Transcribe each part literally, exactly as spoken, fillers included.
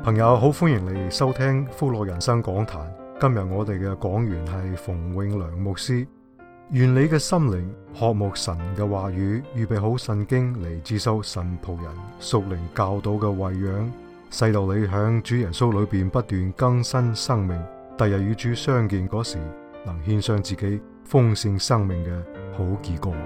朋友好，歡迎你收聽福樂人生講壇。今日我哋嘅講員係馮永良牧師。願你嘅心靈渴慕神嘅話語，預備好聖經嚟接收神僕人屬靈教導嘅餵養，使到你響主耶穌裏邊不斷更新生命，第日與主相見嗰時，能獻上自己豐盛生命嘅好結果。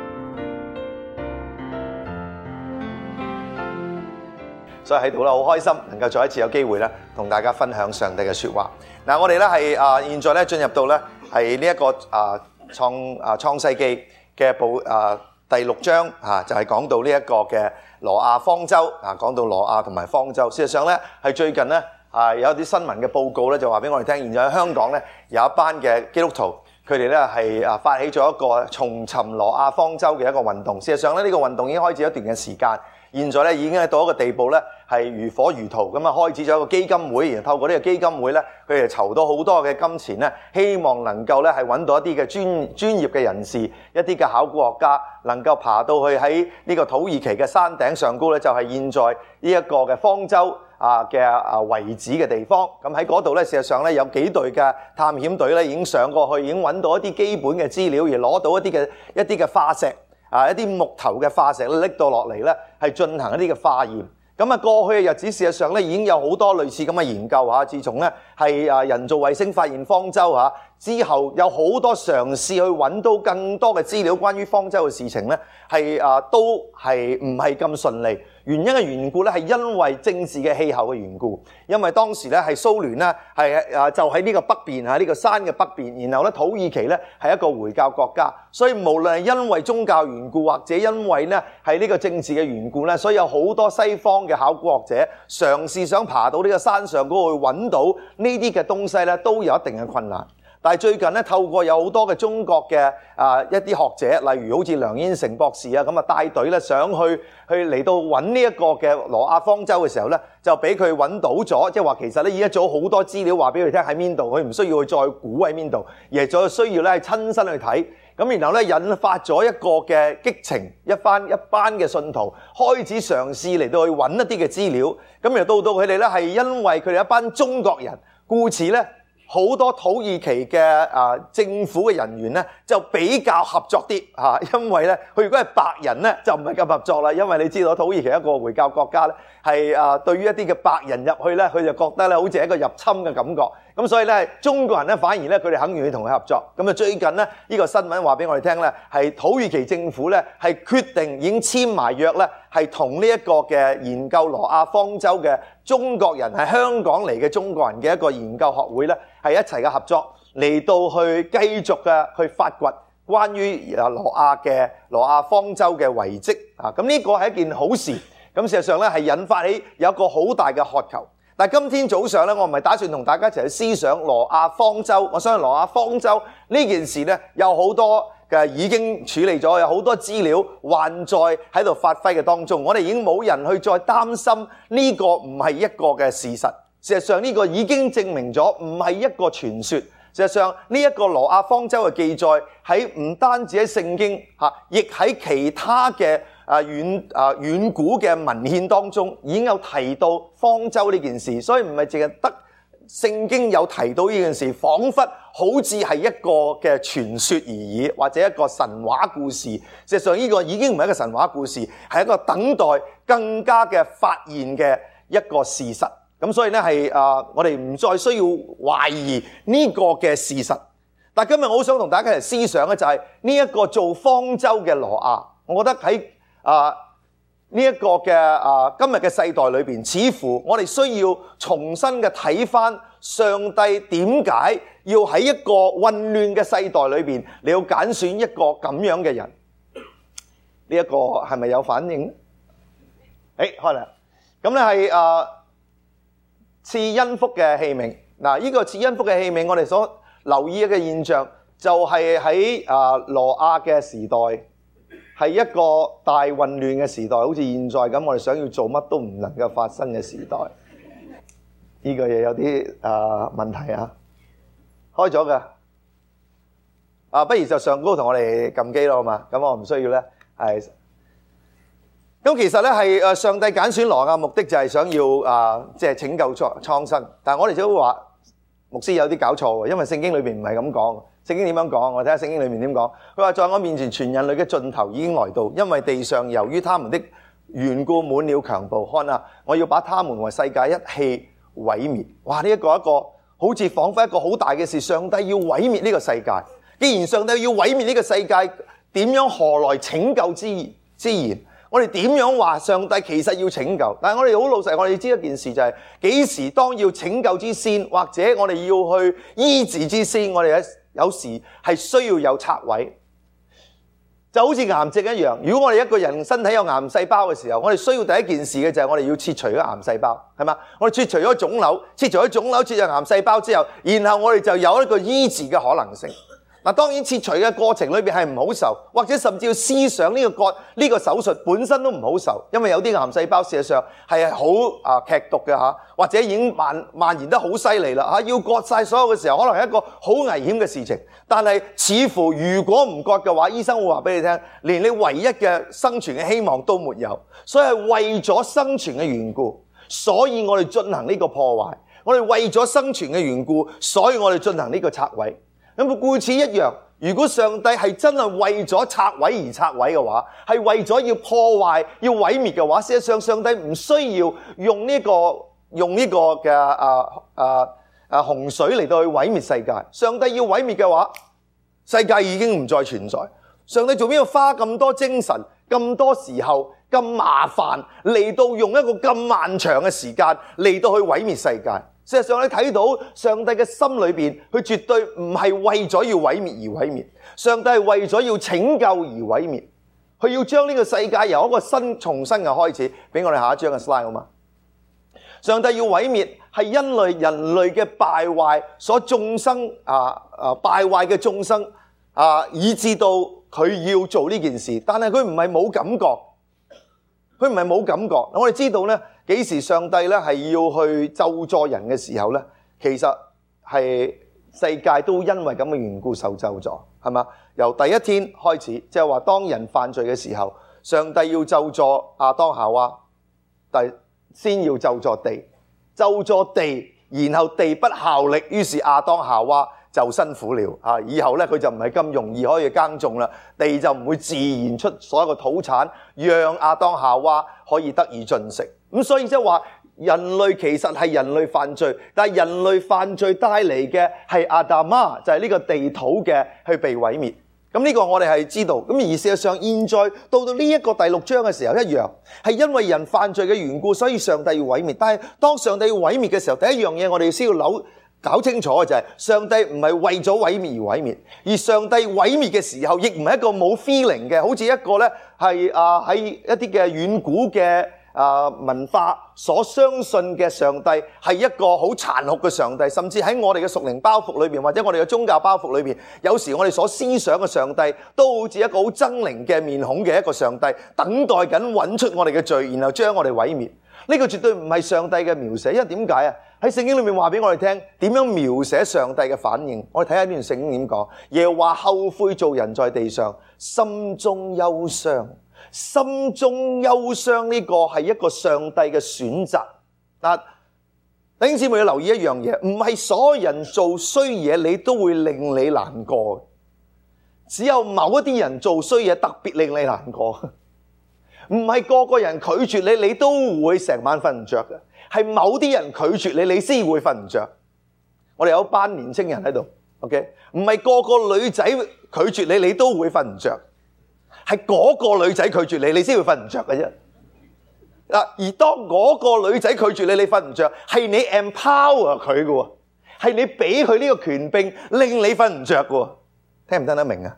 所以喺度咧，好開心能夠再一次有機會咧，同大家分享上帝嘅説話。嗱，我哋咧係啊，現在咧進入到咧係呢一個啊創啊創世記嘅部啊第六章啊，就係講到呢一個嘅挪亞方舟啊，講到挪亞同埋方舟。事實上咧，係最近咧啊有啲新聞嘅報告咧，就話俾我哋聽，現在喺香港咧有一班嘅基督徒，佢哋咧係啊發起咗一個重尋挪亞方舟嘅一個運動。事實上咧，呢個運動已經開始一段嘅時間。現在咧已經係到一個地步咧，係如火如荼咁啊！開始咗一個基金會，然後透過呢個基金會咧，佢哋籌到好多嘅金錢咧，希望能夠咧係揾到一啲嘅專專業嘅人士，一啲嘅考古學家，能夠爬到去喺呢個土耳其嘅山頂上高咧，就係現在呢一個嘅方舟啊嘅啊遺址嘅地方。咁喺嗰度咧，事實上咧有幾隊嘅探險隊咧已經上過去，已經揾到一啲基本嘅資料，而攞到一啲嘅一啲嘅化石。啊！一啲木頭嘅化石拎到落嚟咧，係進行一啲嘅化驗。咁啊，過去嘅日子事實上咧，已經有好多類似咁嘅研究嚇。自從咧係啊人造衛星發現方舟嚇之後，有好多嘗試去揾到更多嘅資料關於方舟嘅事情咧，係啊都係唔係咁順利。原因嘅緣故咧，係因為政治嘅氣候嘅緣故。因為當時咧係蘇聯咧係啊就喺呢個北邊嚇呢個山嘅北邊，然後咧土耳其咧係一個回教國家，所以無論係因為宗教緣故或者因為咧係呢個政治嘅緣故咧，所以有好多西方嘅考古學者嘗試想爬到呢個山上嗰度去揾到呢啲嘅東西咧，都有一定嘅困難。但係最近咧，透過有好多嘅中國嘅啊一啲學者，例如好似梁燕成博士啊，咁啊帶隊咧上去去嚟到揾呢一個嘅挪亞方舟嘅時候咧，就俾佢揾到咗，即係話其實咧已經做好多資料話俾佢聽喺邊度，佢唔需要去再估喺邊度，而係再需要咧親身去睇。咁然後咧引發咗一個嘅激情，一班一班嘅信徒開始嘗試嚟到去揾一啲嘅資料。咁又到到佢哋咧係因為佢哋一班中國人，故此咧。好多土耳其嘅啊政府嘅人員咧就比較合作啲嚇，因為咧佢如果係白人咧就唔係咁合作啦，因為你知道土耳其一個回教國家咧係啊對於一啲嘅白人入去咧，佢就覺得咧好似一個入侵嘅感覺，咁所以咧中國人咧反而咧佢哋肯願意同佢合作。咁啊最近咧呢個新聞話俾我哋聽咧，係土耳其政府咧係決定已經簽埋約咧，係同呢一個嘅研究挪亞方舟嘅中國人係香港嚟嘅中國人嘅一個研究學會咧，係一齊嘅合作嚟到去繼續嘅去發掘關於啊挪亞嘅挪亞方舟嘅遺跡啊！咁呢個係一件好事。咁事實上咧係引發起有一個好大嘅渴求。但係今天早上咧，我唔係打算同大家一齊去思想挪亞方舟。我相信挪亞方舟呢件事咧有好多嘅已經處理咗，有好多資料還在喺度發揮嘅當中。我哋已經冇人去再擔心呢個唔係一個嘅事實。事實上呢個已經證明咗唔係一個傳說。事實上呢一個挪亞方舟嘅記載喺唔單止喺聖經嚇，亦喺其他嘅啊遠啊遠古嘅文獻當中已經有提到方舟呢件事。所以唔係淨係得聖經有提到呢件事，彷彿好似係一個嘅傳說而已，或者一個神話故事。事實上呢個已經唔係一個神話故事，係一個等待更加嘅發現嘅一個事實。咁所以咧係啊，我哋唔再需要懷疑呢個嘅事實。但今日我好想同大家一齊思想嘅就係呢一個做方舟嘅挪亞，我覺得喺啊呢一個嘅啊今日嘅世代裏邊，似乎我哋需要重新嘅睇返上帝點解要喺一個混亂嘅世代裏邊，你要揀選一個咁樣嘅人？呢一個係咪有反應？誒，開啦！咁咧係啊。賜恩福嘅器皿，嗱，呢個賜恩福嘅器皿，我哋所留意嘅現象就係喺啊挪亞嘅時代，係一個大混亂嘅時代，好似現在咁，我哋想要做乜都唔能夠發生嘅時代。呢個嘢有啲啊問題啊，開咗㗎，啊，不如就上高同我哋撳機咯，好嘛？咁我唔需要咧，係。 咁其實咧係誒上帝揀選挪亞目的就係想要啊，即係拯救創創生。但係我哋就會話牧師有啲搞錯喎，因為聖經裏邊唔係咁講。聖經點樣講？我睇下聖經裏面點講。佢話在我面前全人類嘅盡頭已經來到，因為地上由於他們的緣故滿了強暴。看啊，我要把他們和世界一起毀滅。哇！呢一個一個好似彷彿一個好大嘅事，上帝要毀滅呢個世界。既然上帝要毀滅呢個世界，點樣何來拯救之之言？我哋點樣話上帝其實要拯救？但係我哋好老實，我哋知一件事就係幾時當要拯救之先，或者我哋要去醫治之先，我哋有時係需要有拆位。就好似癌症一樣，如果我哋一個人身體有癌細胞嘅時候，我哋需要第一件事嘅就係我哋要切除咗癌細胞，係嘛？我哋切除咗腫瘤，切除咗腫瘤，切除癌細胞之後，然後我哋就有一個醫治嘅可能性。嗱，當然切除嘅過程裏邊係唔好受，或者甚至要思想呢個割呢個手術本身都唔好受，因為有啲癌細胞事實上係好啊劇毒嘅嚇，或者已經蔓蔓延得好犀利啦嚇，要割晒所有嘅時候，可能係一個好危險嘅事情。但係似乎如果唔割嘅話，醫生會話俾你聽，連你唯一嘅生存嘅希望都沒有。所以係為咗生存嘅緣故，所以我哋進行呢個破壞。我哋為咗生存嘅緣故，所以我哋進行呢個拆毀。咁故此一樣，如果上帝係真係為咗拆毀而拆毀嘅話，係為咗要破壞、要毀滅嘅話，事實上上帝唔需要用呢、這個用呢個嘅啊啊啊洪水嚟到去毀滅世界。上帝要毀滅嘅話，世界已經唔再存在。上帝做咩要花咁多精神、咁多時候、咁麻煩嚟到用一個咁漫長嘅時間嚟到去毀滅世界？事實上你睇到上帝嘅心裏邊，佢絕對唔係為咗要毀滅而毀滅，上帝係為咗要拯救而毀滅，佢要將呢個世界由一個新重新嘅開始。俾我哋下一張嘅 slide 好嗎？上帝要毀滅係因為人類嘅敗壞所眾生啊啊敗壞嘅眾生啊，以致到佢要做呢件事，但係佢唔係冇感覺，佢唔係冇感覺。我哋知道呢。幾時上帝咧係要去咒詛人嘅時候咧，其實係世界都因為咁嘅緣故受咒詛，係嘛？由第一天開始，即係話當人犯罪嘅時候，上帝要咒詛亞當夏娃，但先要咒詛地，咒詛地，然後地不效力，於是亞當夏娃就辛苦了啊！以後咧佢就唔係咁容易可以耕種啦，地就唔會自然出所有嘅土產，讓亞當夏娃可以得以進食。咁所以即係話人類其實係人類犯罪，但係人類犯罪帶嚟嘅係亞當瑪，就係呢個地土嘅去被毀滅。咁呢個我哋係知道。咁而事實上現在到到呢一個第六章嘅時候一樣，係因為人犯罪嘅緣故，所以上帝要毀滅。但係當上帝要毀滅嘅時候，第一樣嘢我哋先要扭搞清楚嘅就係上帝唔係為咗毀滅而毀滅，而上帝毀滅嘅時候亦唔係一個冇 feeling 嘅，好似一個咧係啊喺一啲嘅遠古嘅啊文化所相信嘅上帝係一個好殘酷嘅上帝，甚至喺我哋嘅屬靈包袱裏邊，或者我哋嘅宗教包袱裏邊，有時我哋所思想嘅上帝都好似一個好猙獰嘅面孔嘅一個上帝，等待緊揾出我哋嘅罪，然後將我哋毀滅。呢個絕對唔係上帝嘅描寫，因為點解啊？喺聖經裏面話俾我哋聽點樣描寫上帝嘅反應。我哋睇下呢段聖經點講。耶和華後悔造人在地上，心中憂傷。心中憂傷呢個係一個上帝嘅選擇。嗱，弟兄姊妹要留意一樣嘢，唔係所有人做衰嘢你都會令你難過，只有某一啲人做衰嘢特別令你難過。唔係個個人拒絕你，你都會成晚瞓唔着嘅。係某啲人拒絕你，你先會瞓唔着。我哋有一班年青人喺度 ，OK？ 唔係個個女仔拒絕你，你都會瞓唔着。係嗰個女仔拒絕你，你先會瞓唔着嘅啫。而當嗰個女仔拒絕你，你瞓唔着，係你 empower 佢嘅喎，係你俾佢呢個權柄令你瞓唔着嘅喎。聽唔聽得明啊？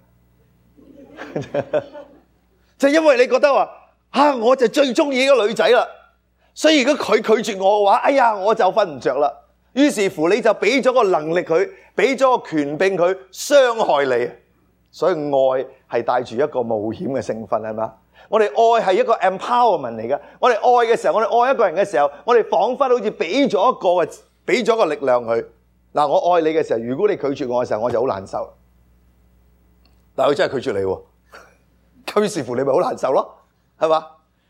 就因為你覺得話，啊，我就最中意呢個女仔啦，所以如果佢拒絕我嘅話，哎呀，我就瞓唔着啦。於是乎你就俾咗個能力佢，俾咗個權柄佢，傷害你。所以愛係帶住一個冒險嘅成分，係嘛？我哋愛係一個 empowerment 嚟嘅。我哋愛嘅時候，我哋愛一個人嘅時候，我哋彷彿好似俾咗一個嘅，俾咗個力量佢。嗱，我愛你嘅時候，如果你拒絕我嘅時候，我就好難受。但係佢真係拒絕你喎，咁於是乎你咪好難受咯，係嘛？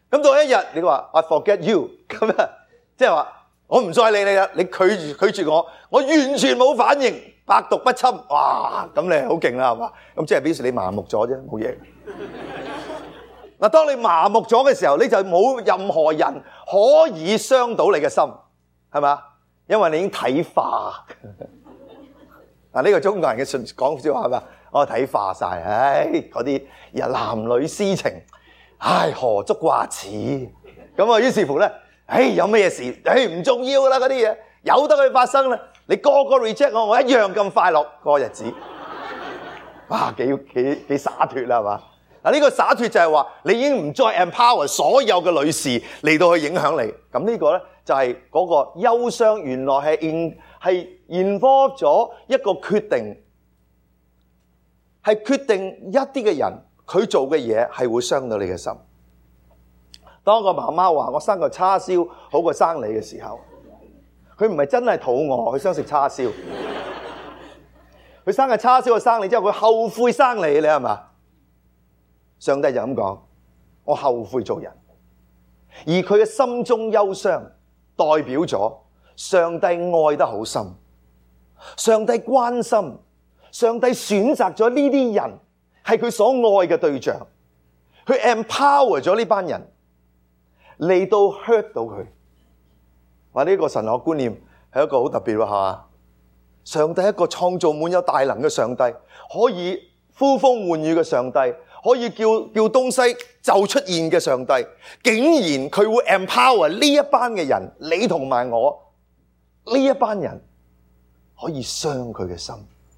咁到一日你話 I forget you， 咁啊，即係話我唔再理你啦，你拒絕拒絕我，我完全冇反應，百毒不侵，哇！咁你好勁啦，係嘛？咁即係表示你麻木咗啫，冇嘢。嗱，當你麻木咗嘅時候，你就冇任何人可以傷到你嘅心，係咪？因為你已經體化。嗱，呢個中國人嘅講笑話係咪？我體化晒，唉，嗰啲男女私情，唉，何足掛齒。咁啊，於是乎咧，唉，有咩事？唉，唔重要噶啦，嗰啲嘢由得佢發生啦。你個個 reject 我，我一樣咁快樂過日子。哇，幾幾幾灑脱啦，係嘛？嗱，呢個灑脱就係話你已經唔再 empower 所有嘅女士嚟到去影響你。咁呢個咧就係嗰個憂傷，原來係 in 係 involve 咗一個決定，係決定一啲嘅人佢做嘅嘢係會傷到你嘅心。當個媽媽話我生個叉燒好過生你嘅時候，佢唔係真係肚餓，佢想食叉燒。佢生個叉燒過生你之後，佢後悔生你，你係嘛？上帝就咁講，我後悔做人。而佢嘅心中憂傷代表咗上帝愛得好深，上帝關心，上帝選擇咗呢啲人係佢所愛嘅對象，佢 empower 咗呢班人嚟到 hurt 到佢。話呢個神學觀念係一個好特別喎，係嘛？上帝一個創造滿有大能嘅上帝，可以呼風喚雨嘅上帝，可以叫叫東西就出現嘅上帝，竟然佢會 empower 呢一班嘅人，你同埋我呢一班人可以傷佢嘅心，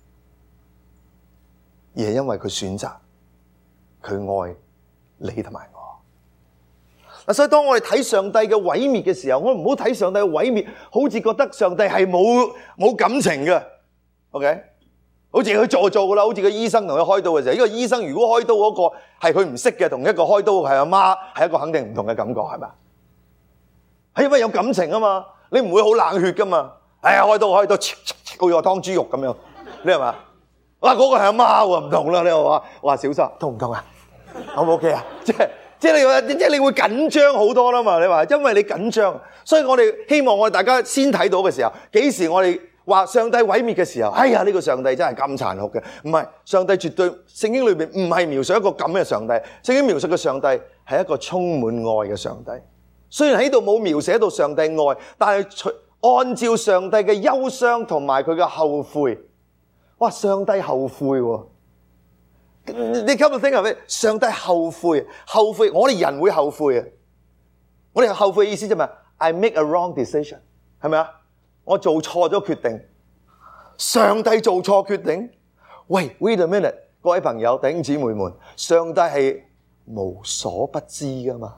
而係因為佢選擇佢愛你同埋我。嗱，所以當我哋睇上帝嘅毀滅嘅時候，我唔好睇上帝嘅毀滅，好似覺得上帝係冇冇感情嘅 ，OK？好似佢做做噶啦，好似個醫生同佢開刀嘅時候，呢個醫生如果開刀嗰個係佢唔識嘅，同一個開刀係阿媽，係一個肯定唔同嘅感覺，係咪？係因為有感情啊嘛，你唔會好冷血噶嘛。哎呀，開刀開刀，好似我劏豬肉咁樣，你係嘛？哇，嗰個係阿媽喎，唔同啦，你話話小心，痛唔痛啊？好唔 OK 啊？即係即係你話，即係你會緊張好多啦嘛？你話因為你緊張，所以我哋希望我哋大家先睇到嘅時候，幾時我哋話上帝毀滅嘅時候，哎呀，呢個上帝真係咁殘酷嘅。唔係，上帝絕對聖經裏面唔係描述一個咁嘅上帝，聖經描述嘅上帝係一個充滿愛嘅上帝。雖然喺度冇描寫到上帝愛，但係按照上帝嘅憂傷同埋佢嘅後悔，哇！上帝後悔喎，你今日聽係咩？上帝後悔，後悔，我哋人會後悔啊！我哋後悔嘅意思啫嘛 ，I make a wrong decision， 係咪啊？我做錯咗決定，上帝做錯決定。喂 ，wait a minute， 各位朋友、弟兄姊妹們，上帝係無所不知噶嘛？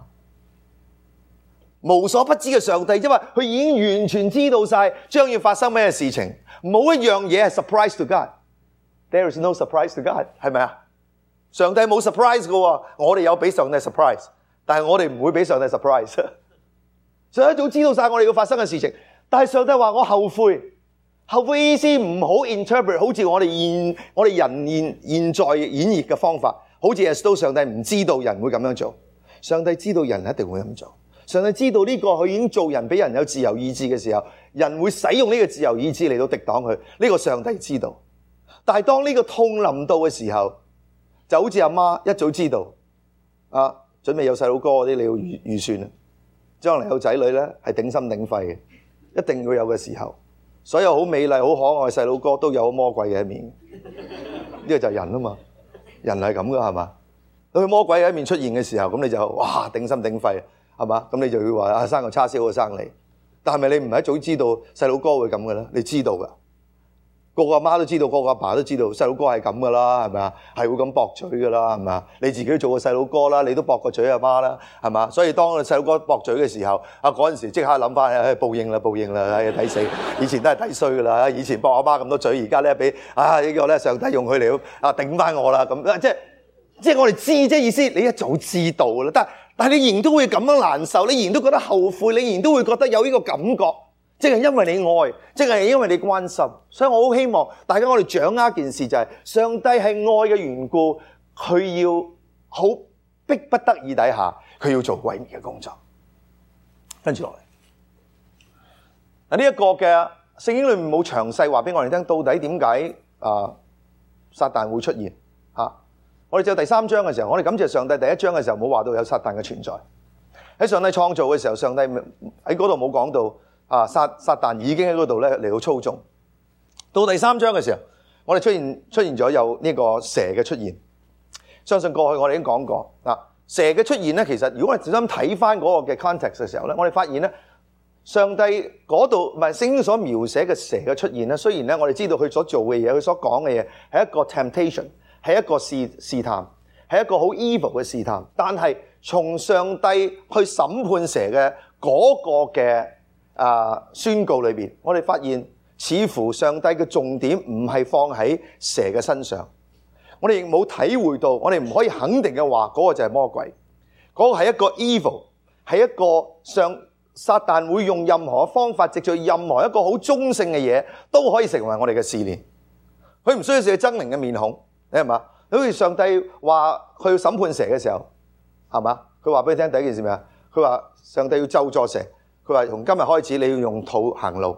無所不知嘅上帝，因為佢已經完全知道晒將要發生咩事情，冇一樣嘢係 surprise to God。There is no surprise to God， 係咪啊？上帝冇 surprise 噶喎，我哋有俾上帝 surprise， 但係我哋唔會俾上帝 surprise。上帝早知道晒我哋要發生嘅事情。但係上帝話我後悔，後悔意思唔好 interpret， 好似我哋現我哋人現現在演繹嘅方法，好似 as though 上帝唔知道人會咁樣做。上帝知道人一定會咁做。上帝知道呢個佢已經做人俾人有自由意志嘅時候，人會使用呢個自由意志嚟到敵擋佢。呢個上帝知道。但係當呢個痛臨到嘅時候，就好似阿媽一早知道，啊，準備有細佬哥嗰啲你要預預算啊，將來有仔女咧係頂心頂肺嘅。一定會有嘅時候，所有好美麗、好可愛嘅細佬哥都有魔鬼嘅一面。呢個就係人啊嘛，人係咁噶係嘛？當佢魔鬼嘅一面出現嘅時候，咁你就哇頂心頂肺係嘛？咁你就會話啊生個叉燒好生你，但係咪你唔係一早知道細佬哥會咁嘅咧？你知道噶，個個阿媽都知道，個個阿爸都知道細佬哥係咁噶啦，係咪啊？係會咁駁嘴噶啦，係咪啊？你自己都做過細佬哥啦，你都駁個嘴阿媽啦，係嘛？所以當個細佬哥駁嘴嘅時候，啊嗰陣時即刻諗翻，唉報應啦，報應啦，唉抵死！以前都係抵衰噶啦，以前駁阿媽咁多嘴，而家咧俾啊呢個咧上帝用佢嚟啊頂翻我啦，咁即係即係我哋知即係意思，你一早知道啦，但但係你仍然都會咁樣難受，你仍然都覺得後悔，你仍然都會覺得有呢個感覺。即係因為你愛，即係因為你關心，所以我好希望大家我哋掌握一件事就係、是、上帝係愛嘅緣故，佢要好逼不得已底下，佢要做毀滅嘅工作。跟住落嚟，嗱呢一個嘅聖經裏面冇詳細話俾我哋聽，到底點解啊撒旦會出現嚇、啊？我哋就第三章嘅時候，我哋感謝上帝第一章嘅時候冇話到有撒旦嘅存在。喺上帝創造嘅時候，上帝喺嗰度冇講到啊撒撒旦已經喺嗰度咧嚟到操縱。到第三章嘅時候，我哋出現出現咗有呢個蛇嘅出現。相信過去我哋已經講過嗱，蛇嘅出現咧，其實如果我哋小心睇翻嗰個嘅 context 嘅時候咧，我哋發現咧，上帝嗰度唔係聖經所描寫嘅蛇嘅出現咧，雖然咧我哋知道佢所做嘅嘢，佢所講嘅嘢係一個 temptation， 係一個試試探，係一個好 evil 嘅試探，但係從上帝去審判蛇嘅嗰個嘅啊宣告裏邊，我哋發現似乎上帝嘅重點唔係放喺蛇嘅身上。我哋亦冇體會到，我哋唔可以肯定嘅話，嗰個就係魔鬼，嗰個係一個 evil， 係一個上撒旦會用任何方法，藉住任何一個好中性嘅嘢，都可以成為我哋嘅試煉。佢唔需要係猙獰嘅面孔，你係嘛？好似上帝話佢要審判蛇嘅時候，係嘛？佢話俾你聽第一件事咩啊？佢話上帝要咒詛蛇，佢話從今日開始你要用肚行路。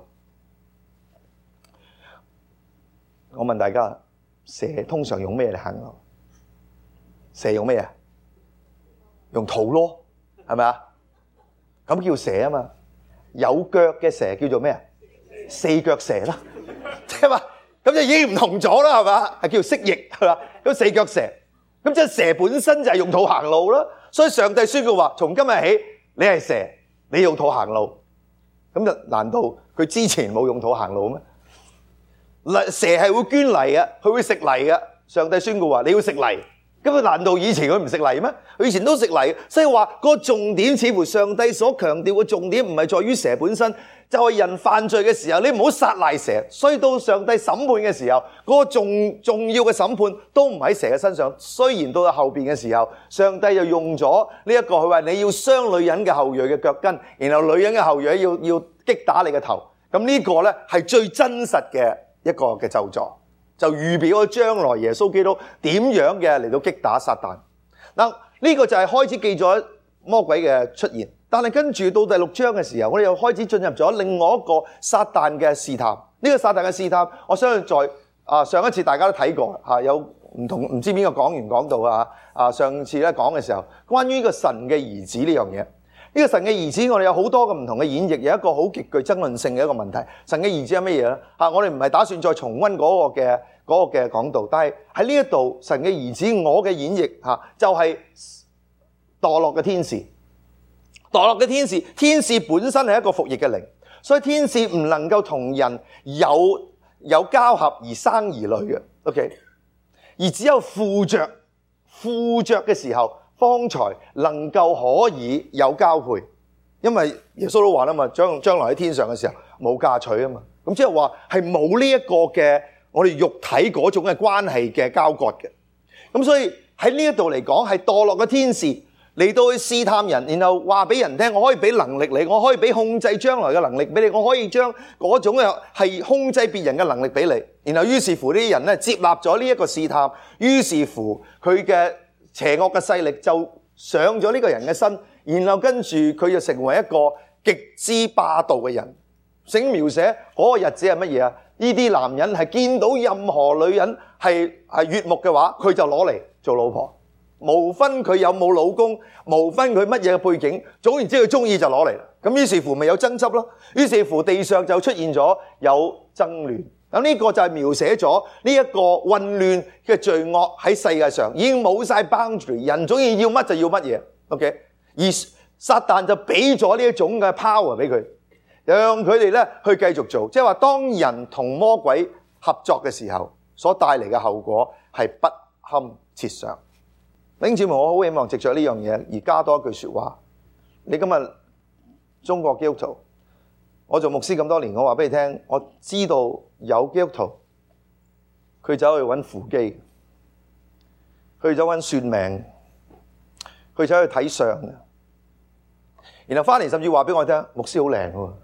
我問大家，蛇通常用咩嚟行路？蛇用咩啊？用肚咯，係咪啊？咁叫蛇啊嘛。有腳嘅蛇叫做咩啊？四腳蛇啦，即係嘛？咁就已經唔同咗啦，係嘛？係叫蜥蜴，係嘛？咁四腳蛇，咁即係蛇本身就係用肚行路啦。所以上帝宣告話：從今日起，你係蛇，你用肚行路。咁就難道佢之前冇用肚行路咩？蛇係會捐泥嘅，佢會食泥嘅。上帝宣告話：你要食泥。咁佢難道以前佢唔食泥咩？佢以前都食泥。所以話個重點似乎上帝所強調嘅重點唔係在於蛇本身，就係人犯罪嘅時候，你唔好殺賴蛇。所以到上帝審判嘅時候，嗰個重重要嘅審判都唔喺蛇嘅身上。雖然到咗後邊嘅時候，上帝又用咗呢一個，佢話你要傷女人嘅後裔嘅腳跟，然後女人嘅後裔要要擊打你嘅頭。咁呢個呢係最真實嘅一個嘅咒詛，就預表咗將來耶穌基督點樣嘅嚟到擊打撒旦。嗱，呢個就係開始記咗魔鬼嘅出現，但係跟住到第六章嘅時候，我哋又開始進入咗另外一個撒旦嘅試探。呢個撒旦嘅試探，我相信在啊上一次大家都睇過嚇，有唔同唔知邊個講員講到啊啊上次咧講嘅時候，關於呢個神嘅兒子呢樣嘢。呢個神嘅兒子，我哋有好多個唔同嘅演繹，有一個好極具爭論性嘅一個問題。神嘅兒子係乜嘢咧？嚇，我哋唔係打算再重溫嗰個嘅嗰個嘅講道，但係喺呢一度，神嘅兒子，我嘅演繹嚇就係墮落嘅天使。墮落嘅天使，天使本身係一個服役嘅靈，所以天使唔能夠同人有有交合而生兒女嘅。OK， 而只有附着附着嘅時候，方才能夠可以有交配，因為耶穌都話啦嘛，將將來喺天上嘅時候冇嫁娶啊嘛，咁即係話係冇呢一個嘅我哋肉體嗰種嘅關係嘅交割嘅，咁所以喺呢一度嚟講係墮落嘅天使嚟到去試探人，然後話俾人聽，我可以俾能力你，我可以俾控制將來嘅能力俾你，我可以將嗰種嘅係控制別人嘅能力俾你，然後於是乎呢啲人咧接納咗呢一個試探，於是乎佢嘅邪惡嘅勢力就上咗呢個人嘅身，然後跟住佢就成為一個極之霸道嘅人。聖經描寫嗰個日子係乜嘢啊？呢啲男人係見到任何女人係係悅目嘅話，佢就攞嚟做老婆，無分佢有冇老公，無分佢乜嘢嘅背景，總言之佢中意就攞嚟。咁於是乎咪有爭執咯，於是乎地上就出現咗有爭亂。咁呢個就係描寫咗呢一個混亂嘅罪惡喺世界上已經冇晒 boundary， 人總要要乜就要乜嘢。OK， 而撒旦就俾咗呢一種嘅 power 俾佢，讓佢哋咧去繼續做。即係話當人同魔鬼合作嘅時候，所帶嚟嘅後果係不堪設想。弟兄姊妹，我好希望藉着呢樣嘢而加多一句說話。你今日中國基督徒，我做牧師咁多年，我話俾你聽，我知道有基督徒佢走去揾扶基，佢走揾算命，佢走去睇相，然後翻嚟甚至話俾我聽，牧師好靚喎。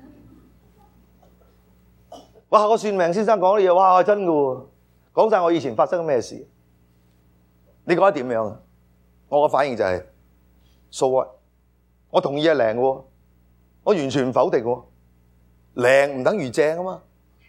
哇！個算命先生講啲嘢，哇真㗎喎，講晒我以前發生咩事。你覺得點樣啊？ 我嘅反應就係 so what？ 我同意係靈嘅喎，我完全唔否定喎，靈唔等於正啊嘛。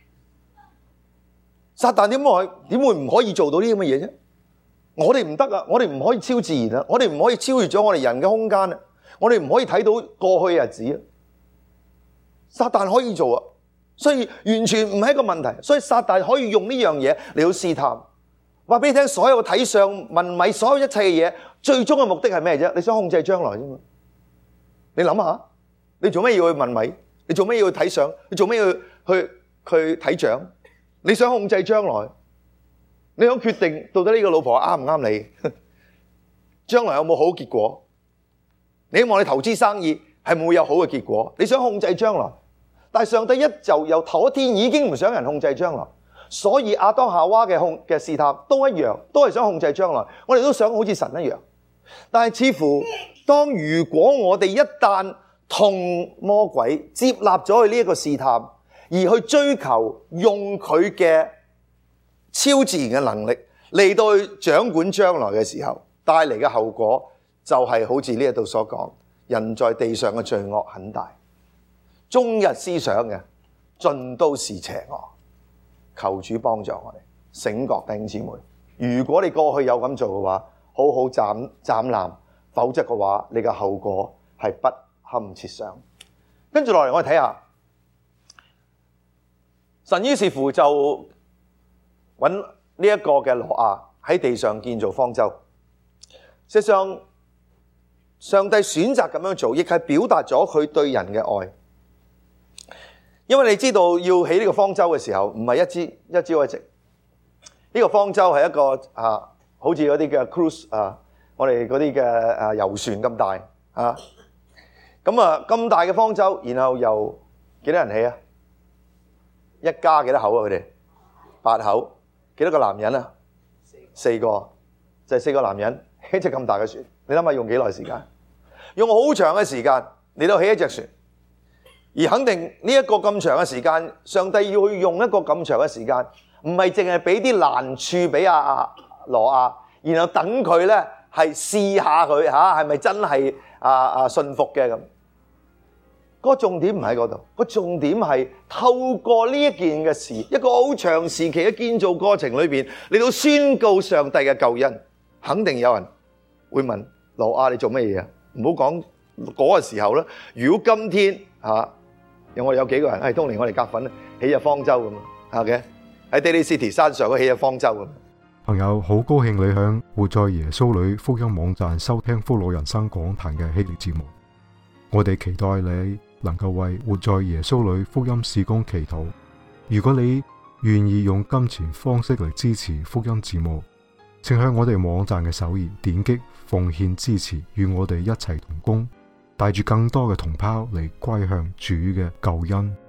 撒旦點會點會唔可以做到呢啲咁嘅嘢啫？我哋唔得啊！我哋唔可以超自然啊！我哋唔可以超越咗我哋人嘅空間啊！我哋唔可以睇到過去嘅日子啊！撒旦可以做啊，所以完全唔係一個問題。所以撒旦可以用呢樣嘢嚟到試探，話俾你聽，所有睇相問米，所有一切嘅嘢，最終嘅目的係咩啫？你想控制將來啫嘛？你諗下，你做咩要去問米？你做咩要去睇相？你做咩要去去睇獎？你想控制將來？你想決定到底呢個老婆啱唔啱你？將來有冇好結果？你希望你投資生意係唔會有好嘅結果？你想控制將來，但係上帝一就由頭一天已經唔想人控制將來，所以亞當夏娃嘅控嘅試探都一樣，都係想控制將來。我哋都想好似神一樣，但係似乎當如果我哋一旦同魔鬼接納咗佢呢一個試探，而去追求用佢嘅超自然嘅能力嚟到去掌管將來嘅時候，帶嚟嘅後果就係好似呢一度所講，人在地上嘅罪惡很大，終日思想嘅盡都是邪惡。求主幫助我哋醒覺，弟兄姊妹，如果你過去有咁做嘅話，好好斬斬纜，否則嘅話你嘅後果係不堪設想。跟住落嚟我哋睇下，神於是乎就揾呢一個嘅挪亞喺地上建造方舟。事實上，上帝選擇咁樣做，亦係表達咗佢對人嘅愛。因為你知道要起呢個方舟嘅時候，唔係一支一朝一夕。呢個方舟係一個啊，好似嗰啲嘅 cruise 啊，我哋嗰啲嘅啊遊船咁大啊。咁啊咁大嘅方舟，然後由幾多人起啊？一家幾多口啊？佢哋八口。幾多個男人啊？四個，就係四個男人起一隻咁大嘅船。你諗下用幾耐時間？用好長嘅時間嚟到起一隻船，而肯定呢一個咁長嘅時間，上帝要去用一個咁長嘅時間，唔係淨係俾啲難處俾阿挪亞，然後等佢咧係試下佢嚇係咪真係啊啊信服嘅咁。個重點唔喺嗰度，個重點係透過呢一件嘅事，一個好長時期嘅建造過程裏邊，嚟到宣告上帝嘅救恩。肯定有人會問挪亞你做乜嘢啊？唔好講嗰個時候啦。如果今天嚇，有我哋有幾個人係當年我哋夾份起隻方舟咁啊嘅喺 Daly City 山上起隻方舟咁。 朋友好高興你響活在耶穌裏福音網站收聽福樂人生講壇嘅系列節目。我哋期待你能夠為活在耶穌裏福音事工祈禱。如果你願意用金錢方式嚟支持福音節目，請向我哋網站嘅首頁點擊奉獻支持，與我哋一齊同工，帶住更多嘅同胞嚟歸向主嘅救恩。